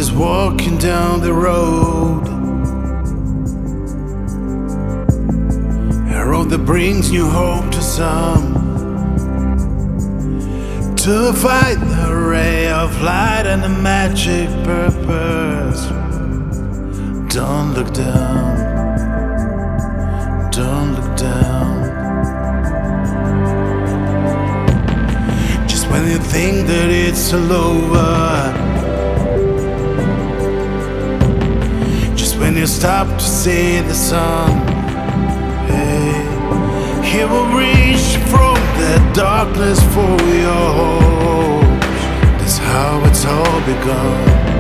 just walking down the road, a road that brings new hope to some, to find the ray of light and the magic purpose. Don't look down, don't look down. Just when you think that it's all over, just when you stop to see the sun, hey, he will reach from the darkness for your hope. That's how it's all begun.